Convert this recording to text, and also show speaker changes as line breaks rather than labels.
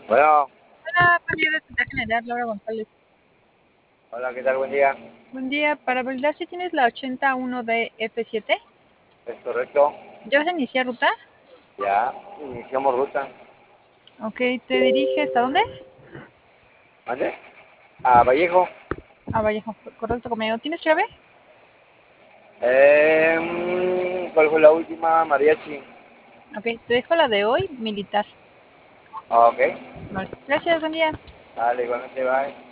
Bueno,
Hola, buen día de Secretaría General, Laura González.
hola, ¿qué tal? Buen día.
Buen día, para validar si tienes la 81 de F7.
¿Es correcto?
¿Ya vas a iniciar ruta?
Ya, iniciamos ruta.
Ok, ¿te diriges a dónde?
¿Vale? A Vallejo.
A Vallejo, correcto, compañero. ¿Tienes clave?
¿Cuál fue la última? Mariachi.
Ok, te dejo la de hoy, militar.
Ah, ok.
Vale, gracias, buen día.
Vale, igualmente, bye.